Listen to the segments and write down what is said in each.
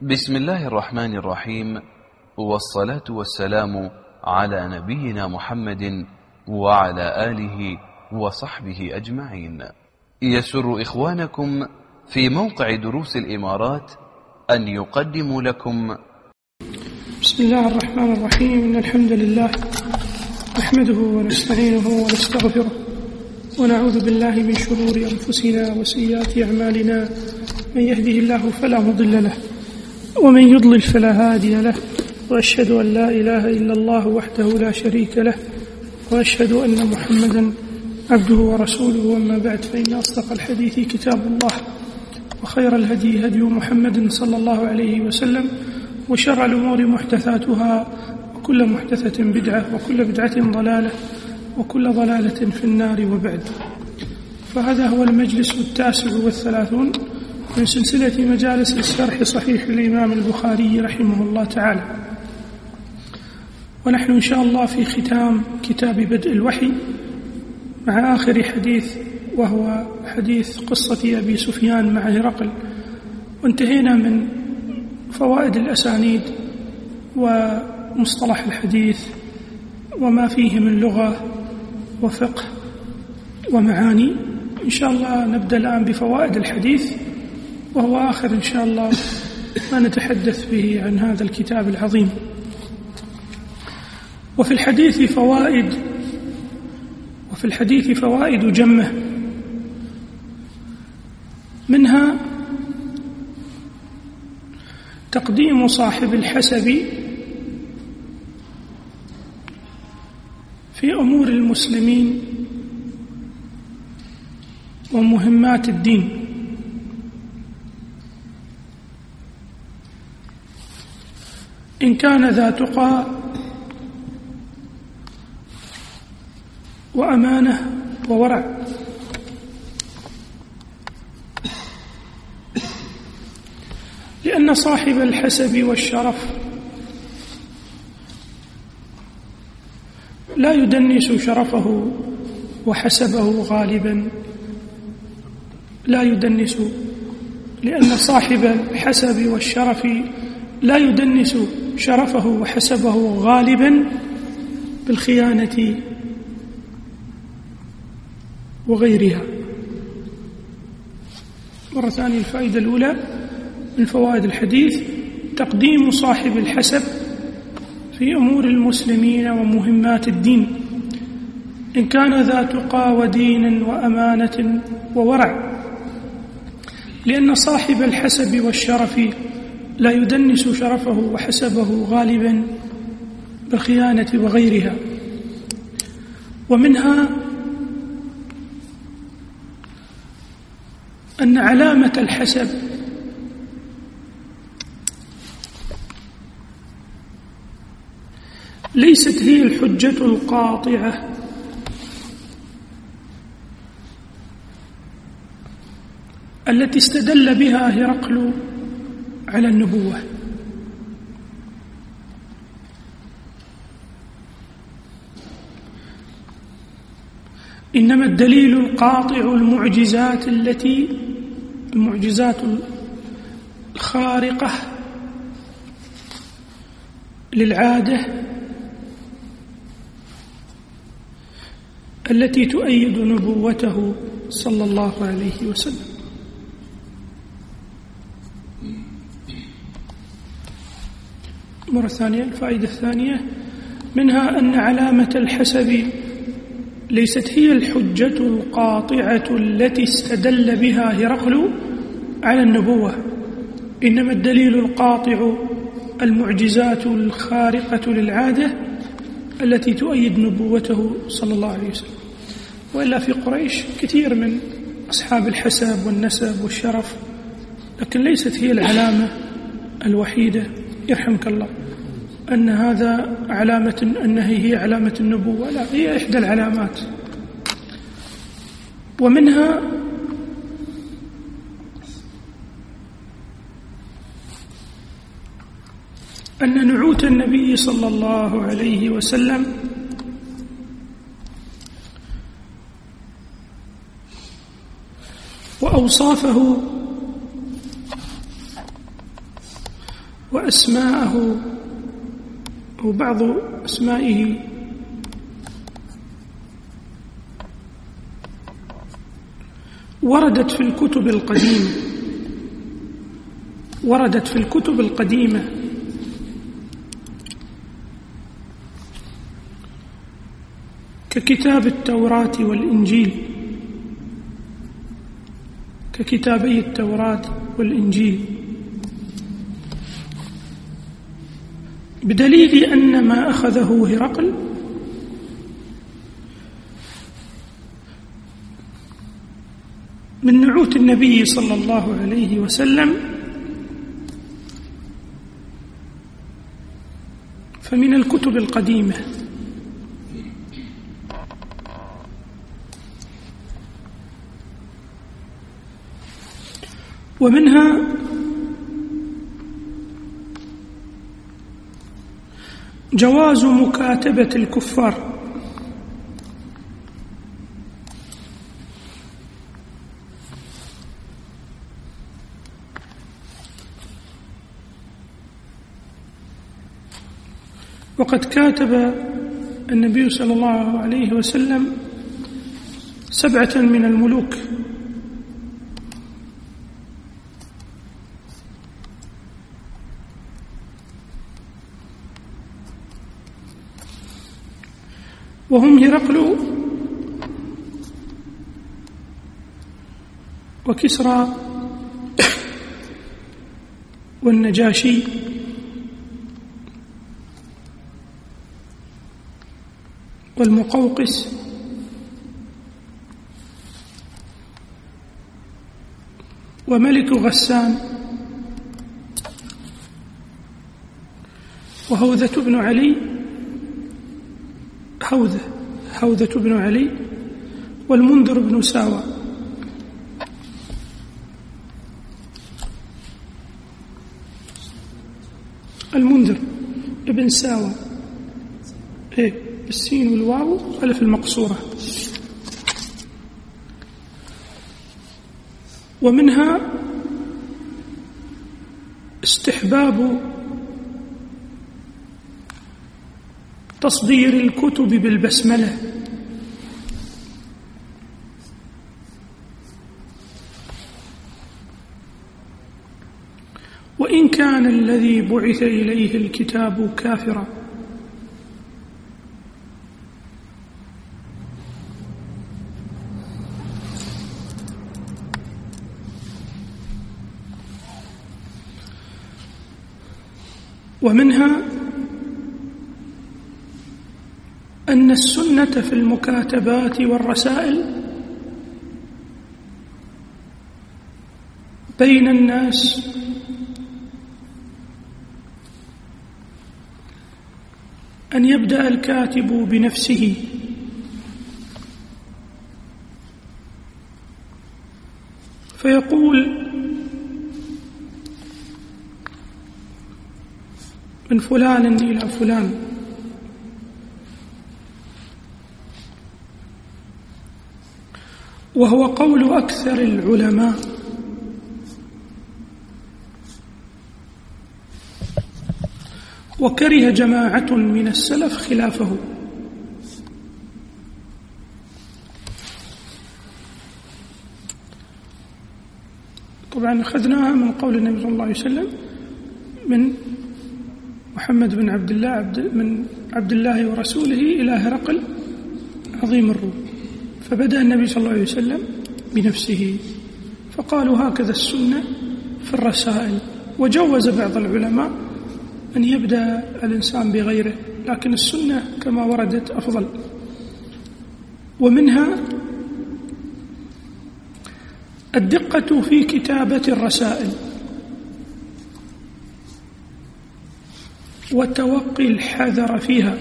بسم الله الرحمن الرحيم، والصلاة والسلام على نبينا محمد وعلى آله وصحبه أجمعين. يسر إخوانكم في موقع دروس الإمارات أن يقدموا لكم بسم الله الرحمن الرحيم. إن الحمد لله نحمده ونستعينه ونستغفره ونعوذ بالله من شرور أنفسنا وسيئات أعمالنا. من يهده الله فلا مضل له ومن يضلل فلا هادي له، وأشهد أن لا إله إلا الله وحده لا شريك له، وأشهد أن محمدا عبده ورسوله. وأما بعد، فإن أصدق الحديث كتاب الله، وخير الهدي هدي محمد صلى الله عليه وسلم، وشر الأمور محدثاتها، وكل محدثة بدعة، وكل بدعة ضلالة، وكل ضلالة في النار. وبعد، فهذا هو المجلس 39 من سلسلة مجالس شرح صحيح الإمام البخاري رحمه الله تعالى، ونحن إن شاء الله في ختام كتاب بدء الوحي مع آخر حديث، وهو حديث قصة أبي سفيان مع هرقل. وانتهينا من فوائد الأسانيد ومصطلح الحديث وما فيه من لغة وفقه ومعاني. إن شاء الله نبدأ الآن بفوائد الحديث، وهو آخر إن شاء الله ما نتحدث به عن هذا الكتاب العظيم. وفي الحديث فوائد جمة، منها تقديم صاحب الحسب في أمور المسلمين ومهمات الدين، إن كان ذا تقى وأمانة وورع. لأن صاحب الحسب والشرف لا يدنس شرفه وحسبه غالبا، لا يدنس، لأن صاحب الحسب والشرف لا يدنس شرفه وحسبه غالبا بالخيانة وغيرها. مرة ثانية، الفائدة الأولى من فوائد الحديث تقديم صاحب الحسب في أمور المسلمين ومهمات الدين، إن كان ذا تقى ودين وأمانة وورع. لأن صاحب الحسب والشرف لا يدنس شرفه وحسبه غالبا بالخيانة وغيرها. ومنها أن علامة الحسب ليست هي الحجة القاطعة التي استدل بها هرقل على النبوة، إنما الدليل القاطع المعجزات الخارقة للعادة التي تؤيد نبوته صلى الله عليه وسلم. مرة ثانية، الفائدة الثانية منها أن علامة الحسب ليست هي الحجة القاطعة التي استدل بها هرقل على النبوة، إنما الدليل القاطع المعجزات الخارقة للعادة التي تؤيد نبوته صلى الله عليه وسلم. وإلا في قريش كثير من أصحاب الحسب والنسب والشرف، لكن ليست هي العلامة الوحيدة يرحمك الله أن هذا علامة، أنها هي علامة النبوة، لا، هي إحدى العلامات. ومنها أن نعوت النبي صلى الله عليه وسلم وأوصافه وأسماءه أو بعض أسمائه وردت في الكتب القديمة ككتاب التوراة والإنجيل، ككتابي التوراة والإنجيل، بدليل أن ما أخذه هرقل من نعوت النبي صلى الله عليه وسلم فمن الكتب القديمة. ومنها جواز مكاتبة الكفار، وقد كاتب النبي صلى الله عليه وسلم 7 من الملوك، وهم هرقل وكسرى والنجاشي والمقوقس وملك غسان وهوذة بن علي هوذة بن علي والمنذر بن ساوى. المنذر ابن ساوى بالسين والواو ألف المقصورة. ومنها استحباب تصدير الكتب بالبسملة، وإن كان الذي بعث إليه الكتاب كافرا. ومنها أن السنة في المكاتبات والرسائل بين الناس أن يبدأ الكاتب بنفسه فيقول من فلان إلى فلان، وهو قول أكثر العلماء. وكره جماعة من السلف خلافه. طبعا أخذناها من قول النبي صلى الله عليه وسلم من محمد بن عبد الله من عبد الله ورسوله إلى هرقل عظيم الروم، فبدأ النبي صلى الله عليه وسلم بنفسه، فقالوا هكذا السنة في الرسائل. وجوز بعض العلماء أن يبدأ الإنسان بغيره، لكن السنة كما وردت أفضل. ومنها الدقة في كتابة الرسائل وتوقي الحذر فيها،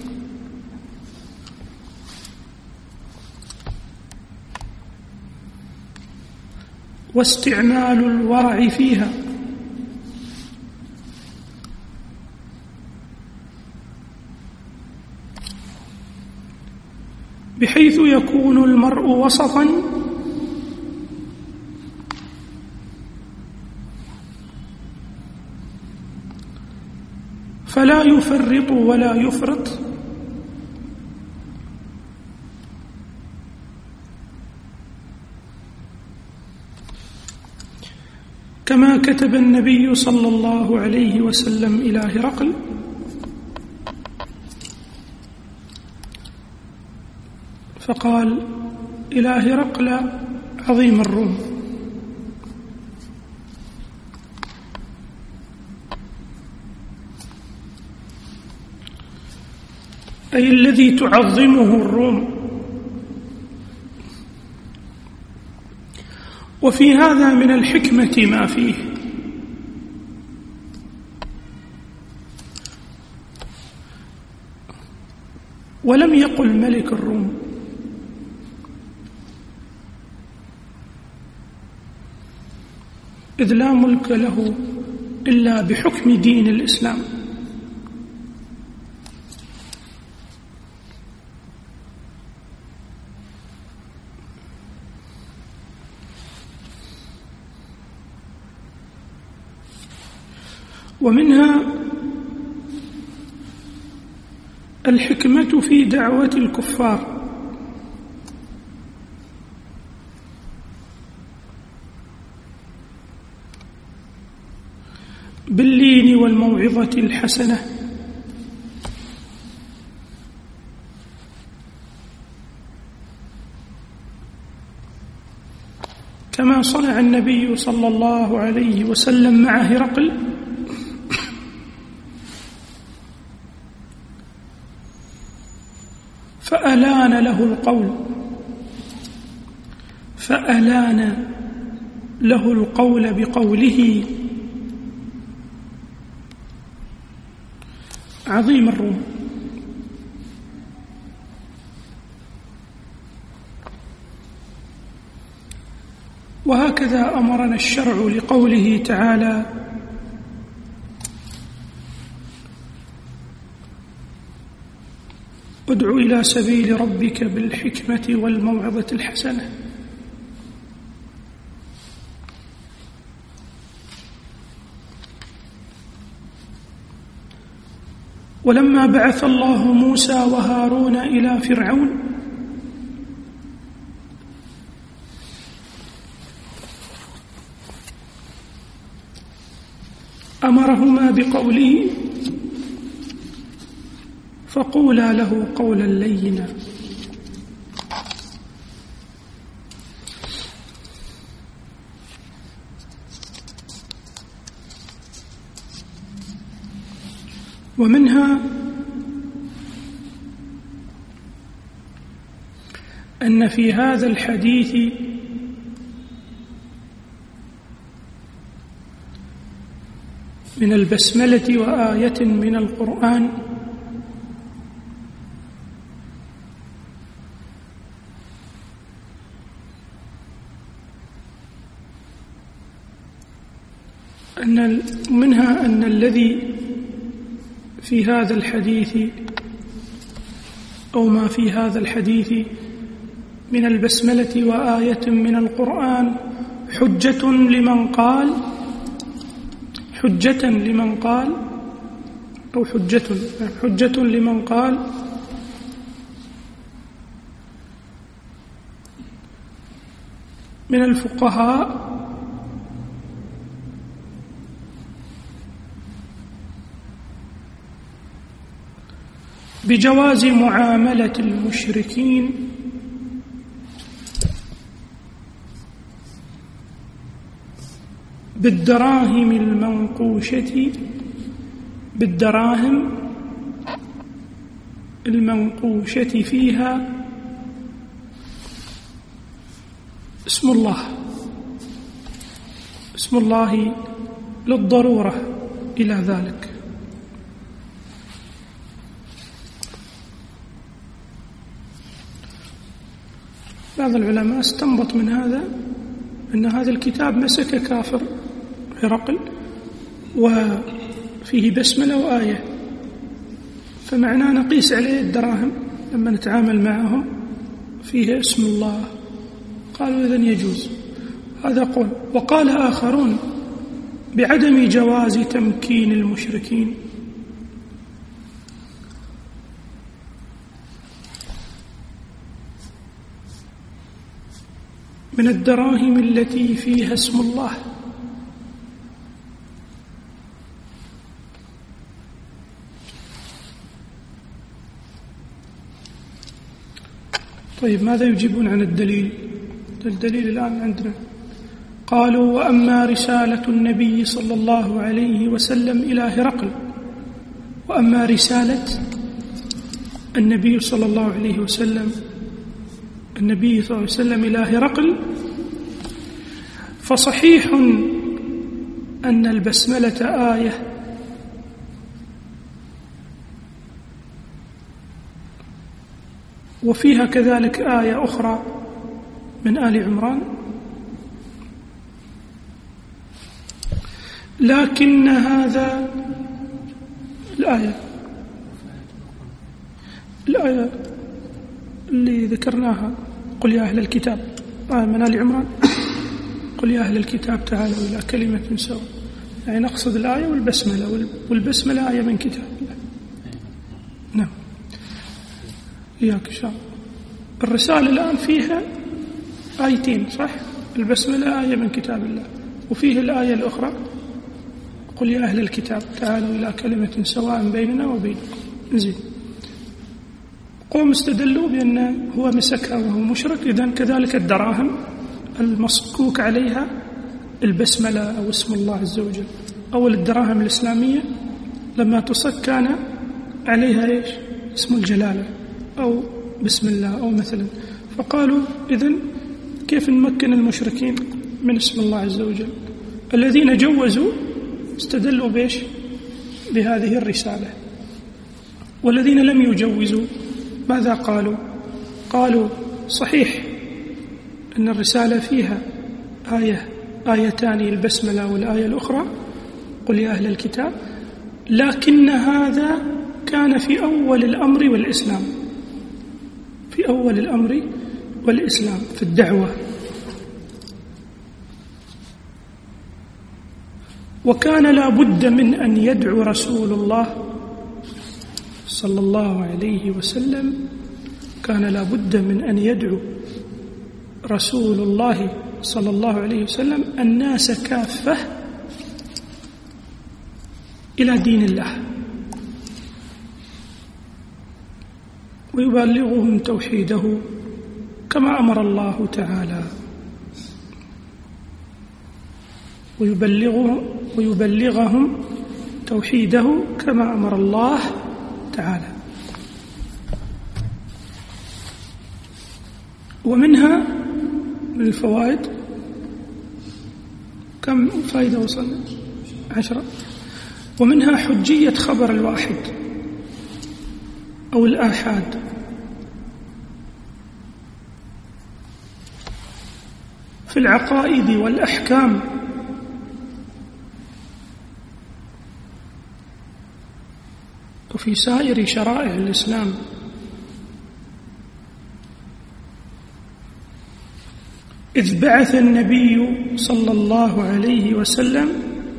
واستعمال الورع فيها، بحيث يكون المرء وسطا فلا يفرط ولا يفرط، كما كتب النبي صلى الله عليه وسلم إلى هرقل: فقال إلى هرقل عظيم الروم: أي الذي تعظمه الروم. وفي هذا من الحكمة ما فيه، ولم يقل ملك الروم، إذ لا ملك له إلا بحكم دين الإسلام. ومنها الحكمة في دعوة الكفار، باللين والموعظة الحسنة، كما صنع النبي صلى الله عليه وسلم مع هرقل، فألان له القول بقوله: عظيم الروم. وهكذا أمرنا الشرع لقوله تعالى: ادع إلى سبيل ربك بالحكمة والموعظة الحسنة. ولما بعث الله موسى وهارون إلى فرعون أمرهما بقوله: فقولا له قولا لينا. ومنها أن في هذا الحديث من البسملة وآية من القرآن منها أن الذي في هذا الحديث أو ما في هذا الحديث من البسملة وآية من القرآن حجة لمن قال من الفقهاء بجواز معاملة المشركين بالدراهم المنقوشة فيها اسم الله للضرورة إلى ذلك. بعض العلماء استنبط من هذا أن هذا الكتاب مسك كافر هرقل وفيه بسملة وآية، فمعناه نقيس عليه الدراهم لما نتعامل معهم فيه اسم الله. قالوا إذن يجوز، هذا قول. وقال آخرون بعدم جواز تمكين المشركين من الدراهم التي فيها اسم الله. طيب ماذا يجيبون عن الدليل؟ الدليل الآن عندنا قالوا: وأما رسالة النبي صلى الله عليه وسلم إلى هرقل، وأما رسالة النبي صلى الله عليه وسلم إلى هرقل فصحيح أن البسملة آية وفيها كذلك آية أخرى من آل عمران، لكن هذا الآية اللي ذكرناها: قل يا أهل الكتاب، من آل عمران، قل يا أهل الكتاب تعالوا إلى كلمة سواء، يعني نقصد الآية والبسملة آية من كتاب الله. نعم، إياك إن شاء الله. الرسالة الآن فيها آيتين، صح؟ البسملة آية من كتاب الله، وفيه الآية الأخرى: قل يا أهل الكتاب تعالوا إلى كلمة سواء بيننا وبينكم. نزيد قوم استدلوا بأن هو مسكها وهو مشرك، إذن كذلك الدراهم المصكوك عليها البسملة أو اسم الله عز وجل. أول الدراهم الإسلامية لما تصك كان عليها إيش؟ اسم الجلالة أو بسم الله أو مثلا، فقالوا إذن كيف نمكن المشركين من اسم الله عز وجل؟ الذين جوزوا استدلوا بإيش؟ بهذه الرسالة. والذين لم يجوزوا ماذا قالوا؟ قالوا صحيح أن الرسالة فيها آيتان، البسملة والآية الأخرى قل يا أهل الكتاب، لكن هذا كان في أول الأمر والإسلام، في أول الأمر والإسلام في الدعوة، وكان لا بد من أن يدعو رسول الله صلى الله عليه وسلم، كان لا بد من أن يدعو رسول الله صلى الله عليه وسلم الناس كافة إلى دين الله، ويبلغهم توحيده كما أمر الله تعالى، ويبلغهم توحيده كما أمر الله تعالى. ومنها من الفوائد كم فائدة وصلنا؟ 10. ومنها حجية خبر الواحد أو الآحاد، في العقائد والأحكام، وفي سائر شرائع الإسلام، إذ بعث النبي صلى الله عليه وسلم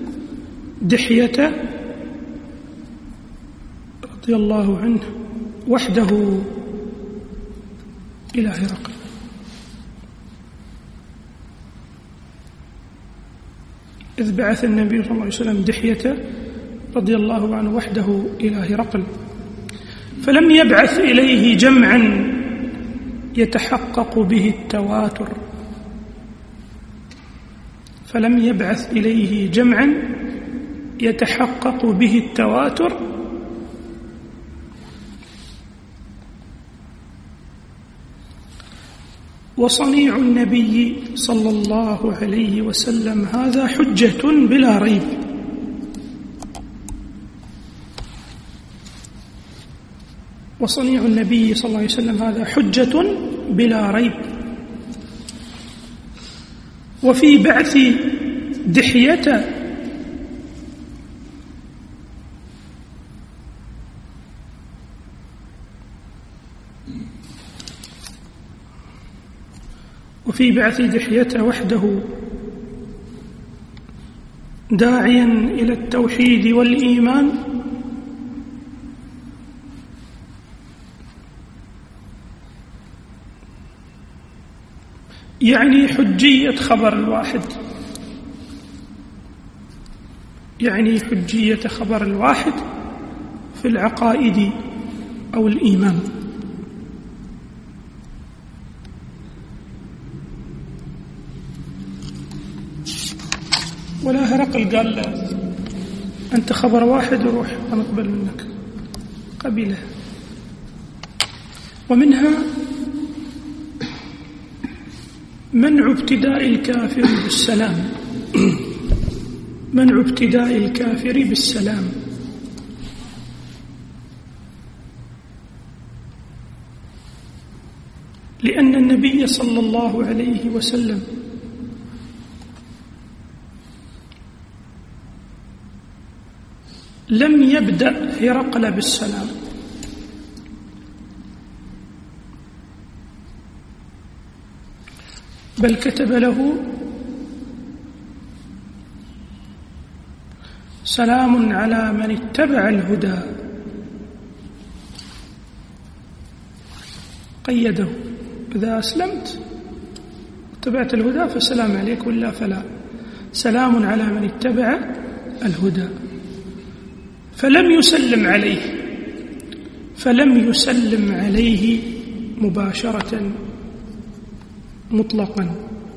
دحية رضي الله عنه وحده إلى هرقل. إذ بعث النبي صلى الله عليه وسلم دحية رضي الله عنه وحده إلى هرقل، فلم يبعث إليه جمعا يتحقق به التواتر، فلم يبعث إليه جمعا يتحقق به التواتر، وصنيع النبي صلى الله عليه وسلم هذا حجة بلا ريب. وصنيع النبي صلى الله عليه وسلم هذا حجة بلا ريب. وفي بعث دحية وحده داعيا إلى التوحيد والإيمان يعني حجية خبر الواحد، يعني حجية خبر الواحد في العقائد أو الإيمان. ولا هرقل قال له أنت خبر واحد وروح ونقبل منك، قبله. ومنها منع ابتداء الكافر بالسلام، منع ابتداء الكافر بالسلام، لأن النبي صلى الله عليه وسلم لم يبدأ هرقل بالسلام، بل كتب له سلام على من اتبع الهدى، قيده: إذا أسلمت اتبعت الهدى فسلام عليك، ولا فلا. سلام على من اتبع الهدى. فلم يسلم عليه مباشرة مطلقا،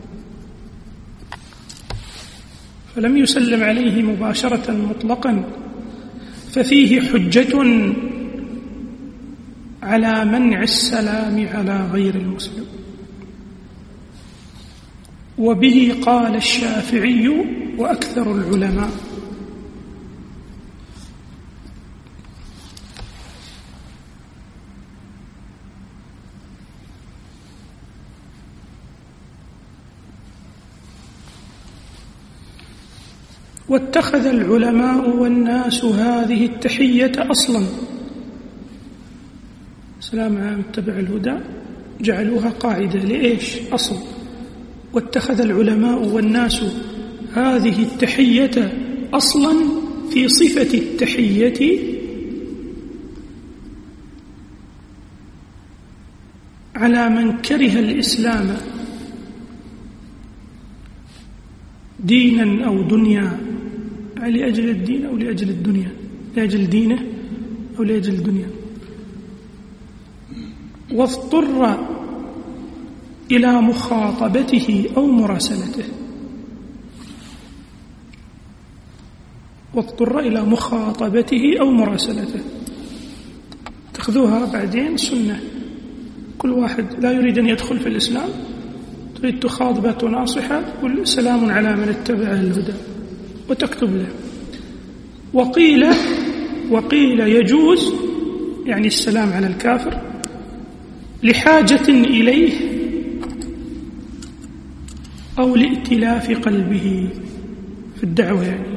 فلم يسلم عليه مباشرة مطلقا، ففيه حجة على منع السلام على غير المسلم. وبه قال الشافعي وأكثر العلماء. واتخذ العلماء والناس هذه التحية أصلا، سلام على من اتبع الهدى، جعلوها قاعدة لإيش؟ أصل. واتخذ العلماء والناس هذه التحية أصلا في صفة التحية على من كره الإسلام دينا أو دنيا، لأجل الدين أو لأجل الدنيا، لأجل دينه أو لأجل الدنيا، واضطر إلى مخاطبته أو مراسلته، واضطر إلى مخاطبته أو مراسلته. تأخذوها بعدين سنة، كل واحد لا يريد أن يدخل في الإسلام تريد تخاطبه وناصحه تقول سلام على من اتبع الهدى وتكتب له. وقيل يجوز يعني السلام على الكافر لحاجة إليه أو لائتلاف قلبه في الدعوة، يعني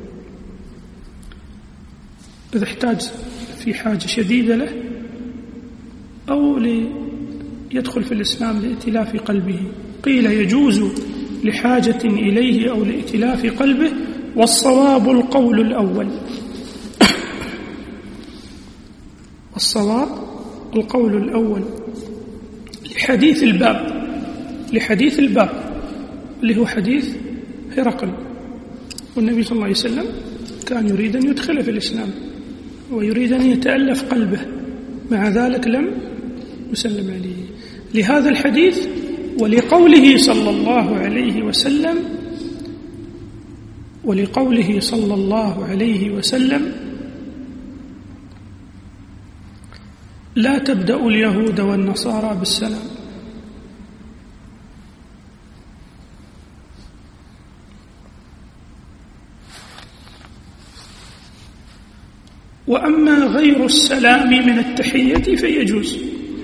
إذا احتاج في حاجة شديدة له أو ليدخل في الإسلام لائتلاف قلبه. قيل يجوز لحاجة إليه أو لائتلاف قلبه، والصواب القول الأول. والصواب القول الأول لحديث الباب اللي هو حديث هرقل، والنبي صلى الله عليه وسلم كان يريد أن يدخله في الإسلام ويريد أن يتألف قلبه، مع ذلك لم يسلم عليه. لهذا الحديث ولقوله صلى الله عليه وسلم لا تبدأ اليهود والنصارى بالسلام. وأما غير السلام من التحية فيجوز،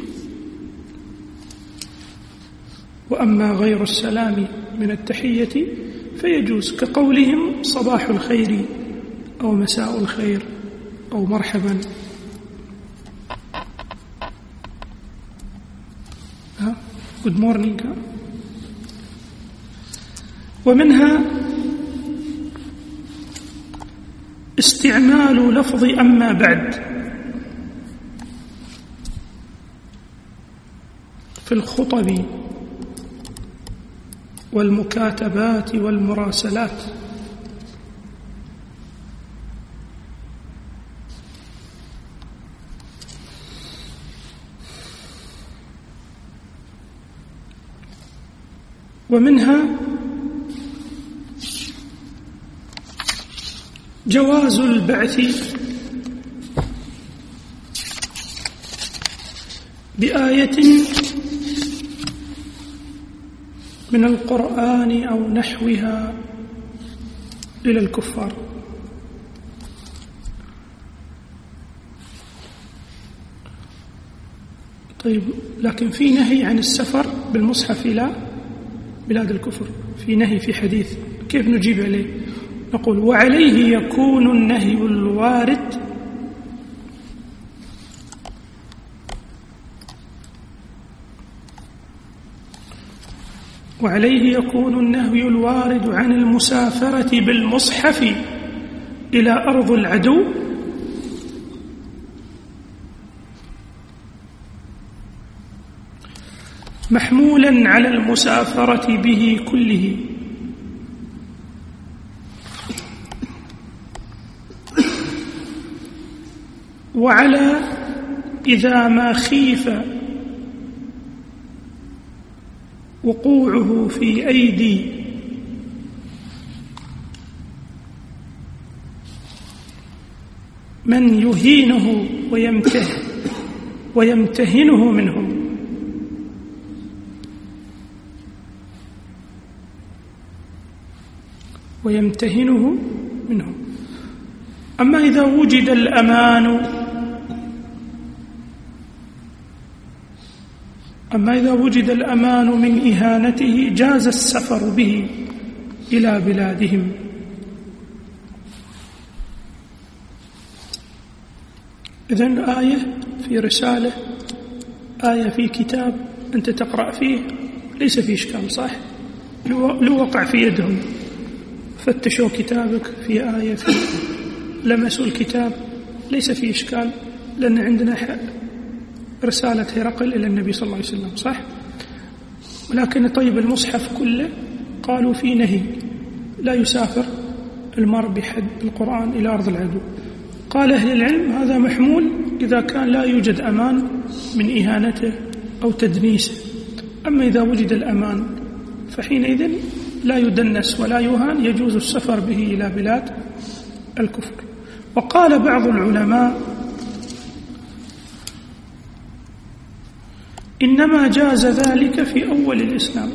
وأما غير السلام من التحية فيجوز، كقولهم صباح الخير أو مساء الخير أو مرحبا، good morning. ومنها استعمال لفظ أما بعد في الخطب والمكاتبات والمراسلات. ومنها جواز البعث بآية من القرآن أو نحوها إلى الكفار. طيب، لكن في نهي عن السفر بالمصحف إلى بلاد الكفر، في نهي في حديث، كيف نجيب عليه؟ نقول: وعليه يكون النهي الوارد عن المسافرة بالمصحف إلى أرض العدو محمولا على المسافرة به كله، وعلى إذا ما خيف وقوعه في أيدي من يهينه ويمتهنه منهم. أما إذا وجد الأمان من إهانته جاز السفر به إلى بلادهم. إذن آية في رسالة، آية في كتاب أنت تقرأ فيه، ليس فيه إشكال، صح؟ لو وقع في يدهم، فتشوا كتابك في آية، في لمسوا الكتاب، ليس فيه إشكال، لأن عندنا رسالة هرقل إلى النبي صلى الله عليه وسلم، صح؟ ولكن طيب المصحف كله قالوا فيه نهي، لا يسافر المرء بحد القرآن إلى أرض العدو. قال أهل العلم هذا محمول إذا كان لا يوجد أمان من إهانته أو تدنيسه. أما إذا وجد الأمان فحينئذ لا يدنس ولا يهان، يجوز السفر به إلى بلاد الكفر. وقال بعض العلماء: إنما جاز ذلك في أول الإسلام،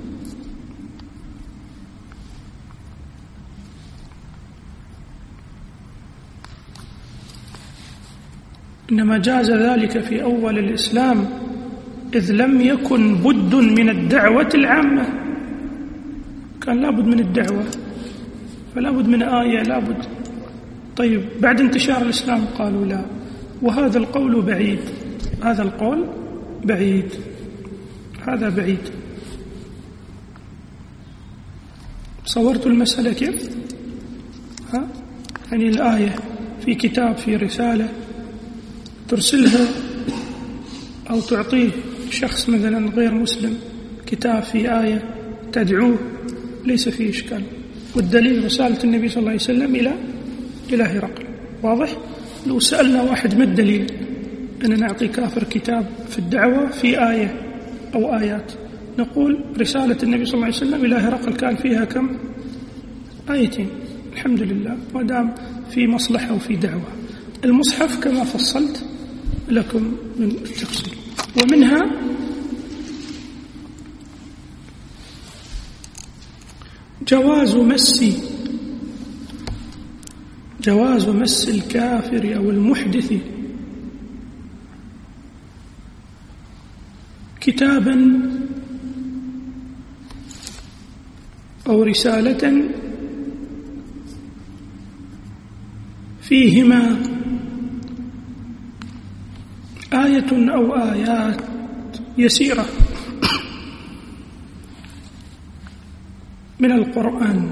إذ لم يكن بد من الدعوة العامة. كان لابد من الدعوة، فلا بد من آية، لا بد. طيب بعد انتشار الإسلام قالوا لا، وهذا القول بعيد، هذا القول بعيد، هذا بعيد. صورت المسألة كيف؟ يعني الآية في كتاب، في رسالة ترسلها أو تعطيه شخص مثلا غير مسلم كتاب في آية تدعوه، ليس فيه إشكال. والدليل رسالة النبي صلى الله عليه وسلم إلى هرقل، واضح؟ لو سألنا واحد ما الدليل أن نعطي كافر كتاب في الدعوة في آية أو آيات، نقول رسالة النبي صلى الله عليه وسلم إلى هرقل كان فيها كم؟ آيتين، الحمد لله، ودام في مصلحة وفي دعوة. المصحف كما فصلت لكم من التفصيل. ومنها جواز مس الكافر أو المحدث كتابا أو رسالة فيهما آية أو آيات يسيرة من القرآن،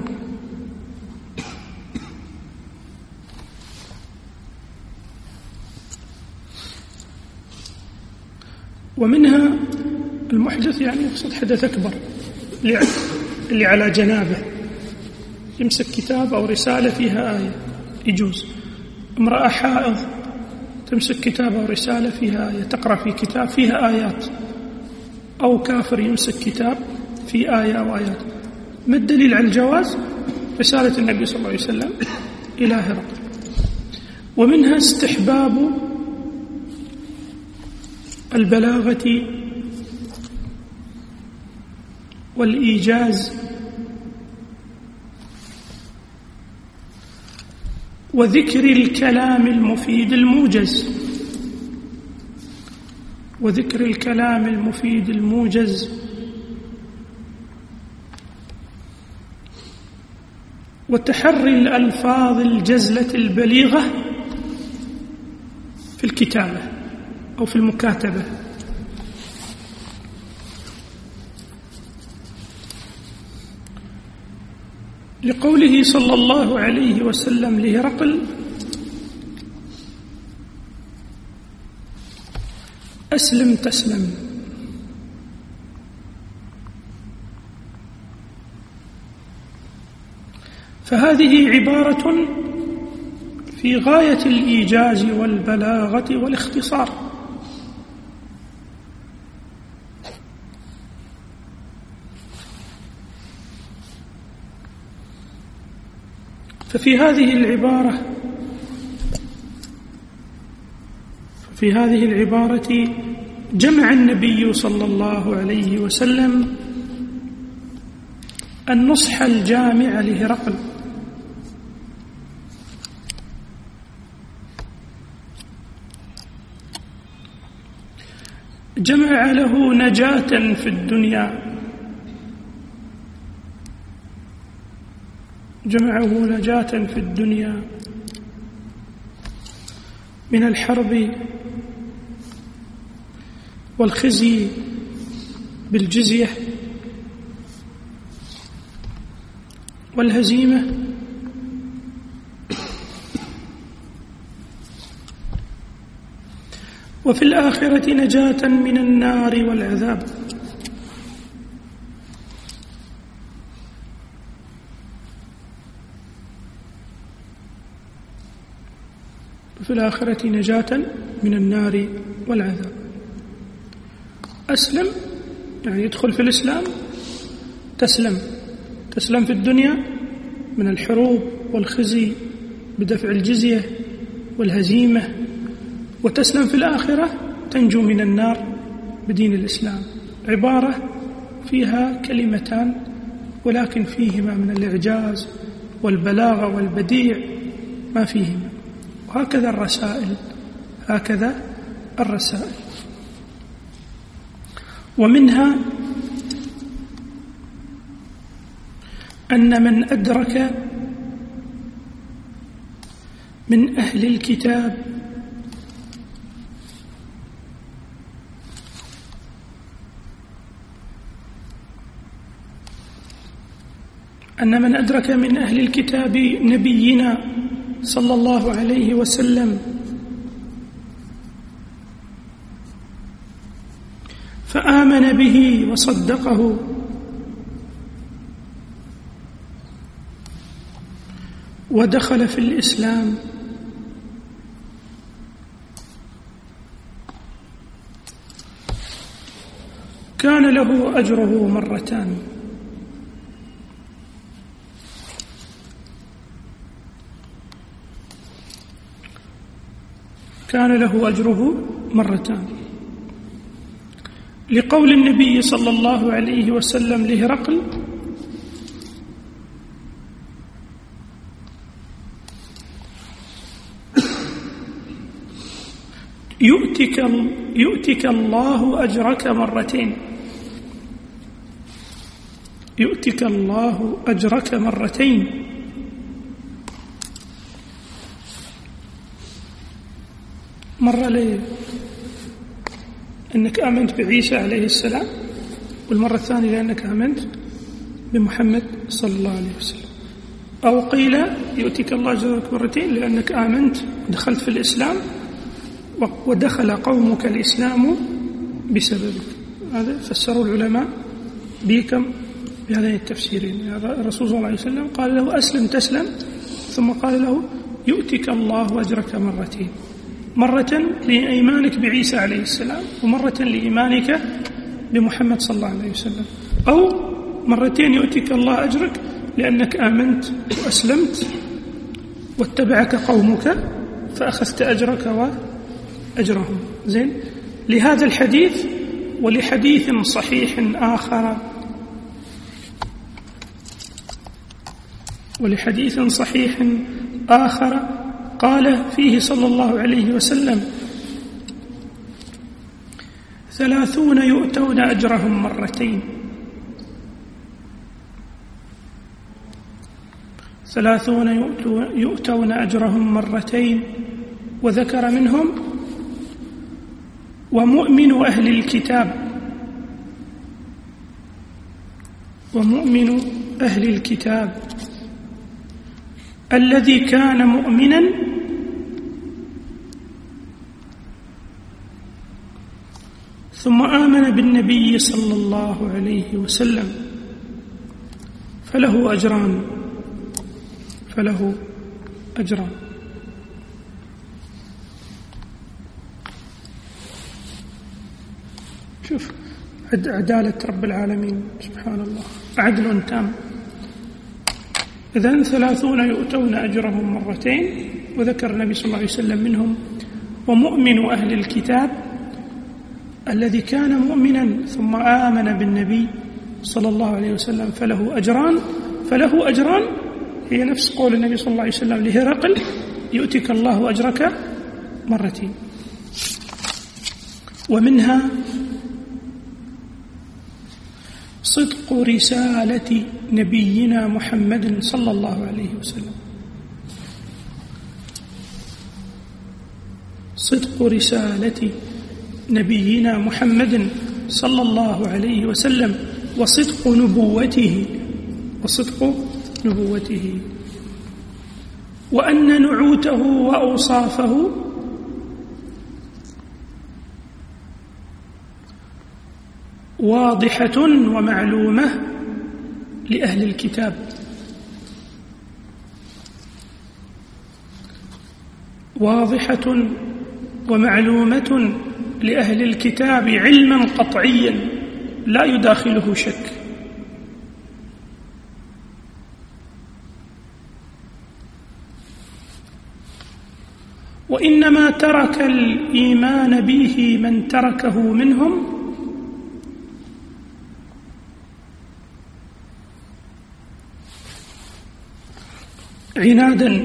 ومنها المحدث يعني يقصد حدث أكبر اللي على جنابه يمسك كتاب أو رسالة فيها آية يجوز. امرأة حائض تمسك كتاب أو رسالة فيها آية، تقرأ في كتاب فيها آيات، أو كافر يمسك كتاب في آية أو آيات. ما الدليل على الجواز؟ رسالة النبي صلى الله عليه وسلم إلى هرقل. ومنها استحباب البلاغة والإيجاز وذكر الكلام المفيد الموجز، وذكر الكلام المفيد الموجز، وتحري الألفاظ الجزلة البليغة في الكتابة أو في المكاتبة. لقوله صلى الله عليه وسلم لهرقل: أسلم تسلم. فهذه عبارة في غاية الإيجاز والبلاغة والاختصار. ففي هذه العبارة جمع النبي صلى الله عليه وسلم النصح الجامع لهرقل، جمع له نجاة في الدنيا، جمعه نجاة في الدنيا من الحرب والخزي بالجزية والهزيمة، وفي الآخرة نجاة من النار والعذاب. وفي الآخرة نجاة من النار والعذاب. أسلم يعني يدخل في الإسلام، تسلم في الدنيا من الحروب والخزي بدفع الجزية والهزيمة، وتسلم في الآخرة تنجو من النار بدين الإسلام. عبارة فيها كلمتان ولكن فيهما من الإعجاز والبلاغة والبديع ما فيهما. وهكذا الرسائل. ومنها أن من أدرك من أهل الكتاب نبينا صلى الله عليه وسلم فآمن به وصدقه ودخل في الإسلام كان له أجره مرتان. لقول النبي صلى الله عليه وسلم لهرقل: يؤتك الله أجرك مرتين. يؤتك الله أجرك مرتين. مرة ليه أنك آمنت بعيسى عليه السلام، والمرة الثانية لأنك آمنت بمحمد صلى الله عليه وسلم. أو قيل يؤتك الله أجرك مرتين لأنك آمنت ودخلت في الإسلام ودخل قومك الإسلام بسببك. هذا فسروا العلماء بكم بهذين التفسيرين. الرسول صلى الله عليه وسلم قال له أسلم تسلم، ثم قال له يؤتك الله أجرك مرتين، مرة لإيمانك بعيسى عليه السلام، ومرة لإيمانك بمحمد صلى الله عليه وسلم، أو مرتين يؤتك الله أجرك لأنك آمنت وأسلمت واتبعك قومك فأخذت أجرك وأجرهم. زين. لهذا الحديث ولحديث صحيح آخر قال فيه صلى الله عليه وسلم 30 يؤتون أجرهم مرتين، 30 يؤتون أجرهم مرتين، وذكر منهم ومؤمن أهل الكتاب الذي كان مؤمنا ثم آمن بالنبي صلى الله عليه وسلم فله أجران. شوف عدالة رب العالمين سبحان الله، عدل تام. إذن 30 يؤتون أجرهم مرتين، وذكر النبي صلى الله عليه وسلم منهم ومؤمن أهل الكتاب الذي كان مؤمنا ثم آمن بالنبي صلى الله عليه وسلم فله أجران، هي نفس قول النبي صلى الله عليه وسلم لهرقل يؤتك الله أجرك مرتين. ومنها صدق رسالة نبينا محمد صلى الله عليه وسلم، صدق رسالة نبينا محمد صلى الله عليه وسلم وصدق نبوته، وأن نعوته وأوصافه واضحة ومعلومة لأهل الكتاب، واضحة ومعلومة لأهل الكتاب علما قطعيا لا يداخله شك. وإنما ترك الإيمان به من تركه منهم عنادا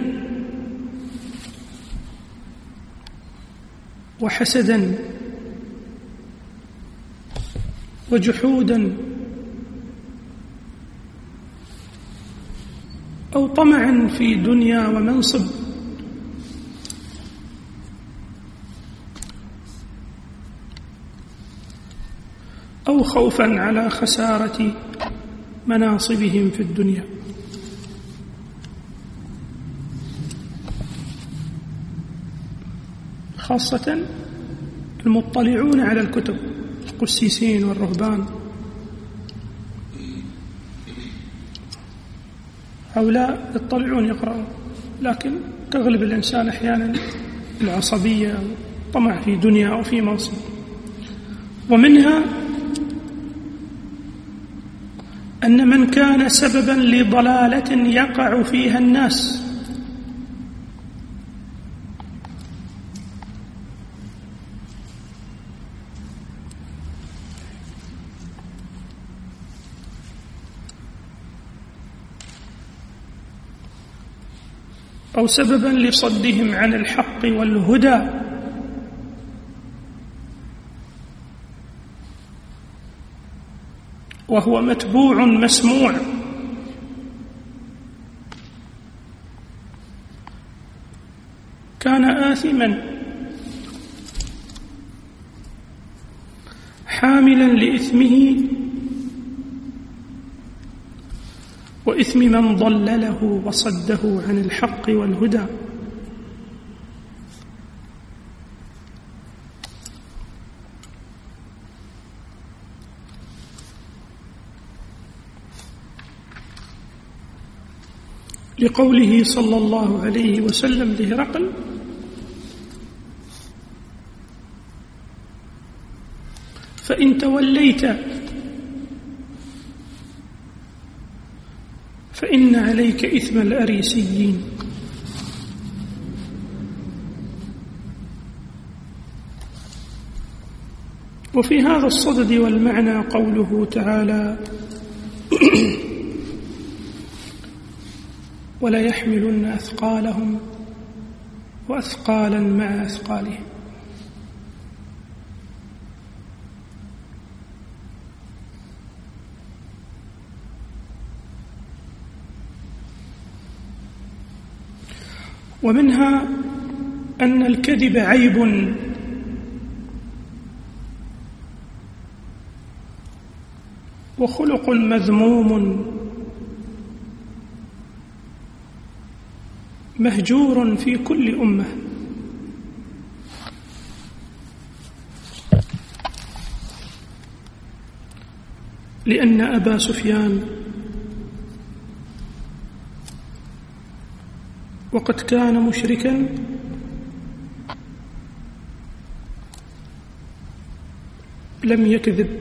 وحسدا وجحودا أو طمعا في دنيا ومنصب أو خوفا على خسارة مناصبهم في الدنيا. خاصة المطلعون على الكتب، القسيسين والرهبان، هؤلاء يطلعون يقرأون، لكن تغلب الإنسان أحيانا العصبية والطمع في دنيا أو في منصب. ومنها أن من كان سببا لضلالة يقع فيها الناس أو سببا لصدهم عن الحق والهدى وهو متبوع مسموع كان آثما حاملا لإثمه وإثم من ضلله وصده عن الحق والهدى. لقوله صلى الله عليه وسلم لهرقل: فإن توليت فإن عليك إثم الأريسيين. وفي هذا الصدد والمعنى قوله تعالى: ولا يحملن أثقالهم وأثقالا مع أثقالهم. ومنها أن الكذب عيب وخلق مذموم مهجور في كل أمة، لأن أبا سفيان وقد كان مشركا لم يكذب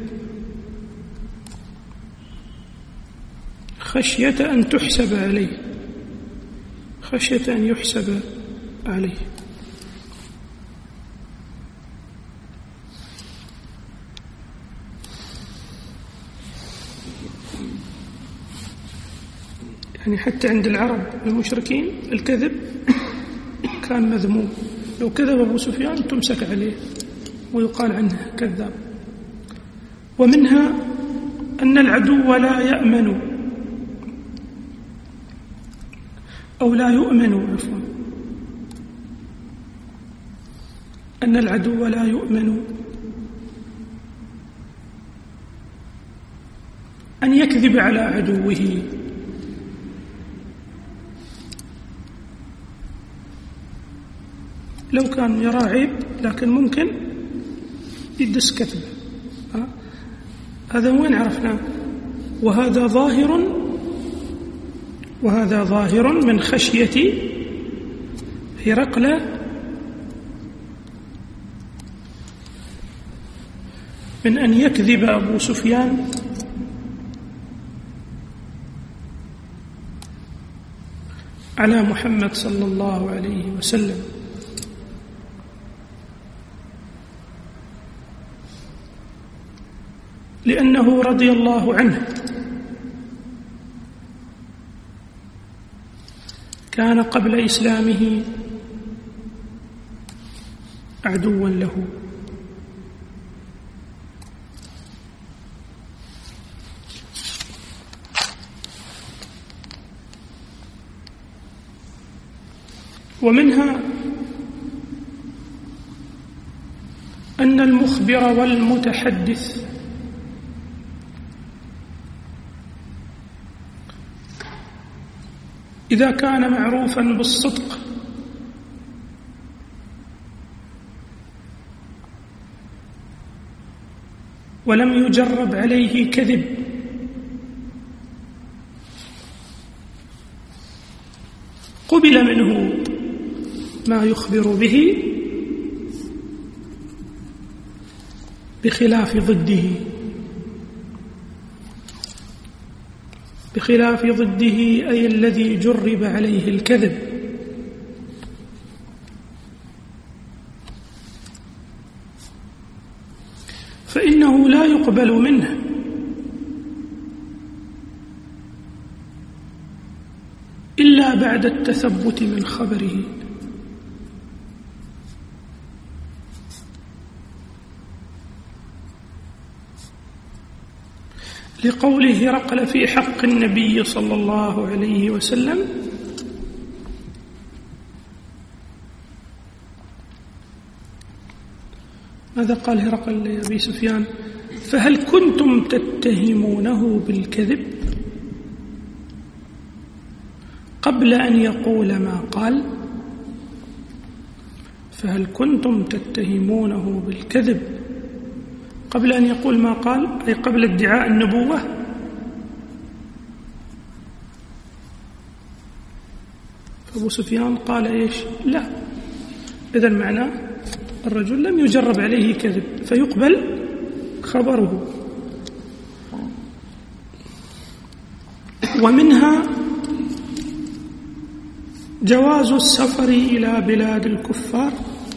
خشية أن تحسب عليه، خشية أن يحسب عليه. يعني حتى عند العرب المشركين الكذب كان مذموم، لو كذب أبو سفيان تمسك عليه ويقال عنه كذاب. ومنها أن العدو لا يأمن أو لا يؤمن عفوا أن العدو لا يؤمن أن يكذب على عدوه، لو كان يرى عيب لكن ممكن يدس كذبه. هذا وين عرفناه؟ وهذا ظاهر من خشية هرقل من أن يكذب أبو سفيان على محمد صلى الله عليه وسلم. لأنه رضي الله عنه كان قبل إسلامه عدوا له، ومنها أن المخبر والمتحدث إذا كان معروفا بالصدق ولم يجرب عليه كذب قبل منه ما يخبر به، بخلاف ضده أي الذي جرب عليه الكذب. فإنه لا يقبل منه إلا بعد التثبت من خبره، لقوله هرقل في حق النبي صلى الله عليه وسلم: ماذا قال هرقل لأبي سفيان؟ فهل كنتم تتهمونه بالكذب قبل أن يقول ما قال؟ فهل كنتم تتهمونه بالكذب قبل أن يقول ما قال، أي قبل ادعاء النبوة؟ أبو سفيان قال إيش؟ لا. إذن معناه الرجل لم يجرب عليه كذب فيقبل خبره. ومنها جواز السفر إلى بلاد الكفار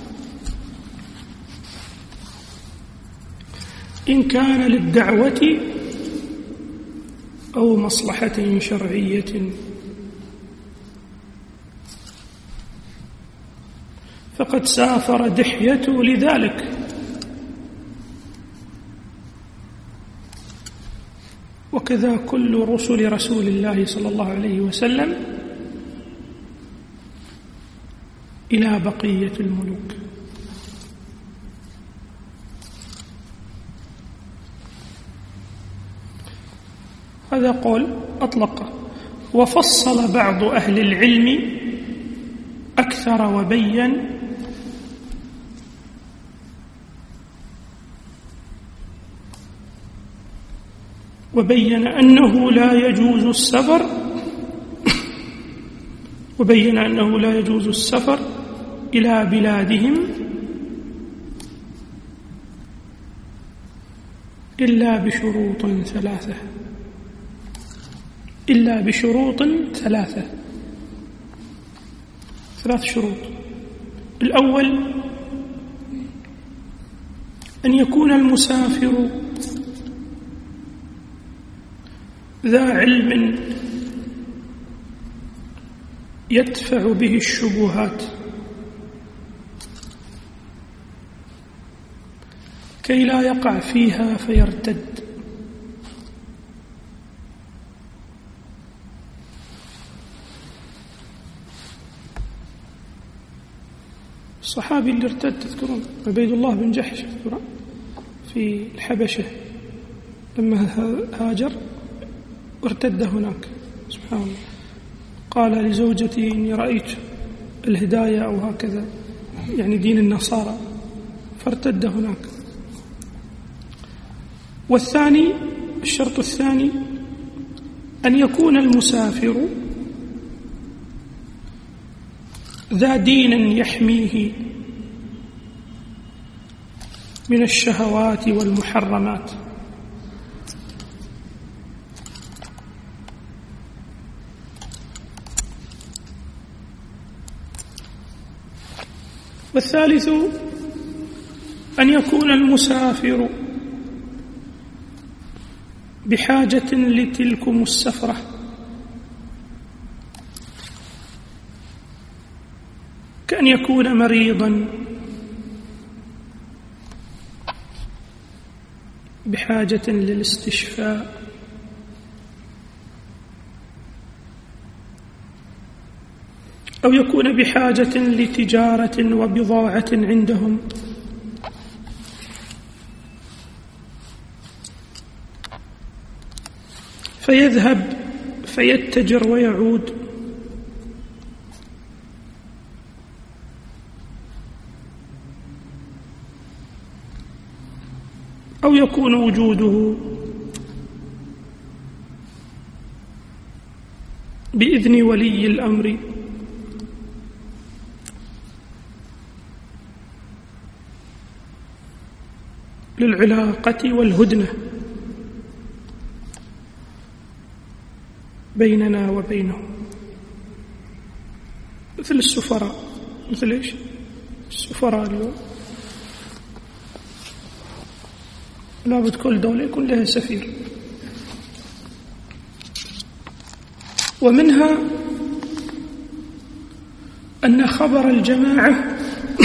إن كان للدعوة أو مصلحة شرعية، فقد سافر دحية لذلك، وكذا كل رسل رسول الله صلى الله عليه وسلم إلى بقية الملوك. هذا قول أطلقه. وفصل بعض أهل العلم أكثر وبين أنه لا يجوز السفر إلى بلادهم إلا بشروط ثلاثة. 3 شروط. الأول أن يكون المسافر ذا علم يدفع به الشبهات كي لا يقع فيها فيرتد. الصحابي اللي ارتد تذكرون عبيد الله بن جحش في الحبشة لما هاجر وارتد هناك، سبحان الله، قال لزوجتي إني رأيت الهداية أو هكذا، يعني دين النصارى، فارتد هناك. والثاني، الشرط الثاني أن يكون المسافر ذا دين يحميه من الشهوات والمحرمات. والثالث أن يكون المسافر بحاجة لتلكم السفرة، كأن يكون مريضا بحاجة للاستشفاء، أو يكون بحاجة لتجارة وبضاعة عندهم، فيذهب فيتجر ويعود، أو يكون وجوده بإذن ولي الأمر للعلاقة والهدنة بيننا وبينهم، مثل السفراء. مثل إيش؟ السفراء اليوم لابد كل دولة يكون لها سفير. ومنها أن خبر الجماعة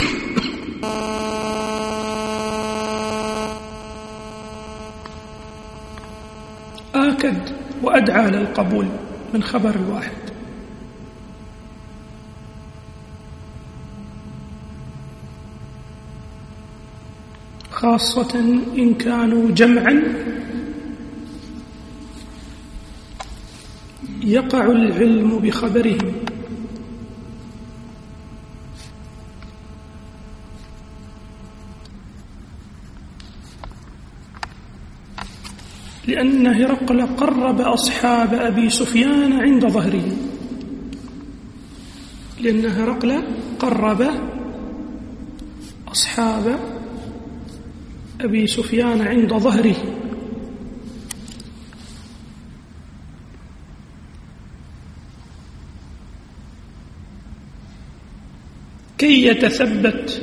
آكد وأدعى للقبول من خبر الواحد، خاصة إن كانوا جمعا يقع العلم بخبرهم، لأن هرقل قرب أصحاب أبي سفيان عند ظهره، لأن هرقل قرب أصحاب أبي سفيان عند ظهره، كي يتثبت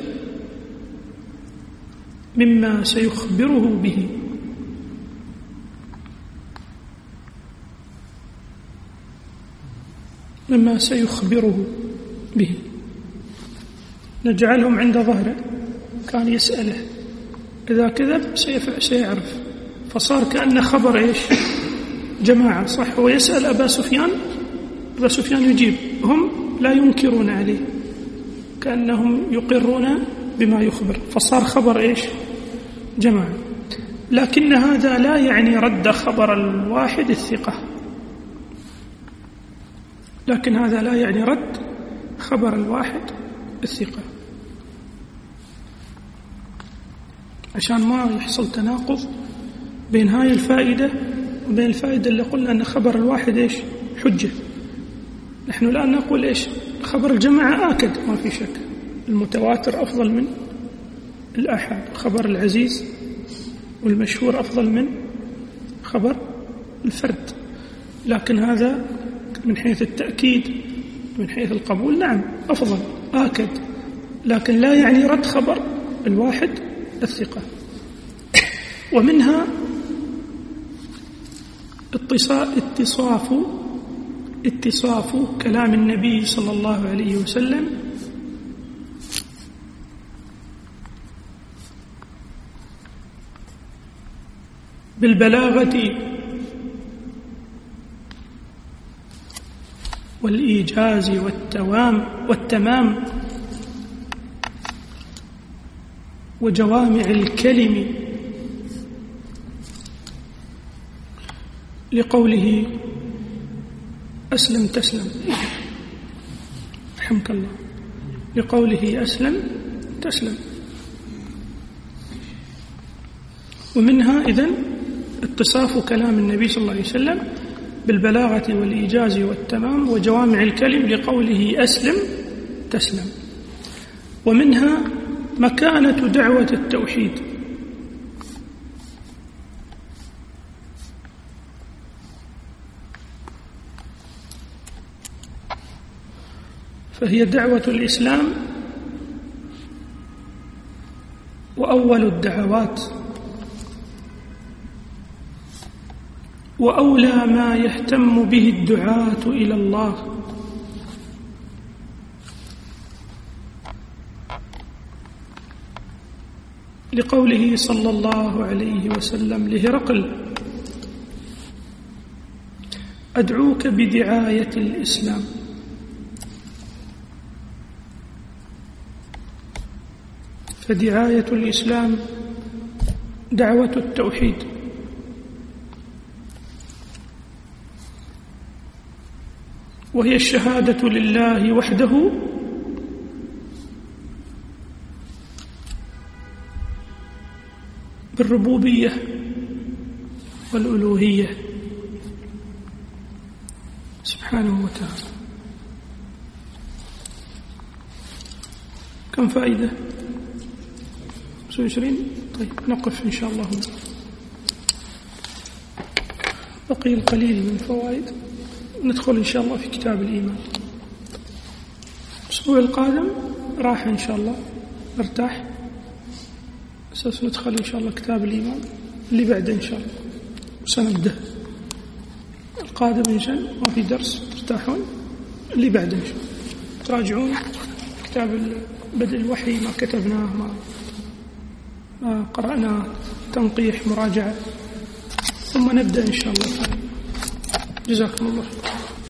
مما سيخبره به. نجعلهم عند ظهره، كان يسأله إذا كذب سيعرف، فصار كأنه خبر إيش؟ جماعة. صح، هو يسأل أبا سفيان يجيب، هم لا ينكرون عليه، كأنهم يقرون بما يخبر، فصار خبر إيش؟ جماعة. لكن هذا لا يعني رد خبر الواحد الثقة، عشان ما يحصل تناقض بين هاي الفائدة وبين الفائدة اللي قلنا أن خبر الواحد إيش؟ حجة. نحن الآن نقول إيش؟ خبر الجماعة آكد، ما في شك، المتواتر أفضل من الآحاد، خبر العزيز والمشهور أفضل من خبر الفرد. لكن هذا من حيث التأكيد، من حيث القبول، نعم أفضل آكد، لكن لا يعني رد خبر الواحد الثقة. ومنها اتصاف كلام النبي صلى الله عليه وسلم بالبلاغة والإيجاز والتمام وجوامع الكلم، لقوله أسلم تسلم، رحمك الله، لقوله أسلم تسلم. ومنها إذن اتصاف كلام النبي صلى الله عليه وسلم بالبلاغة والإيجاز والتمام وجوامع الكلم، لقوله أسلم تسلم. ومنها مكانة دعوة التوحيد، فهي دعوة الإسلام وأول الدعوات، وأولى ما يهتم به الدعاة إلى الله، لقوله صلى الله عليه وسلم لهرقل: أدعوك بدعاية الإسلام. فدعاية الإسلام دعوة التوحيد، وهي الشهادة لله وحده بالربوبية والألوهية سبحانه وتعالى. كم فائدة؟ 25. طيب نقف إن شاء الله. بقي القليل من فوائد، ندخل إن شاء الله في كتاب الإيمان. الأسبوع القادم راح إن شاء الله، ارتاح أساس ندخل إن شاء الله كتاب الإيمان. اللي بعده إن شاء الله سنبدأ القادم إن شاء الله، ما في درس، ترتاحون. اللي بعده إن شاء الله تراجعون كتاب بدء الوحي، ما كتبناه، ما قرأناه، تنقيح، مراجعة، ثم نبدأ إن شاء الله. جزاكم الله.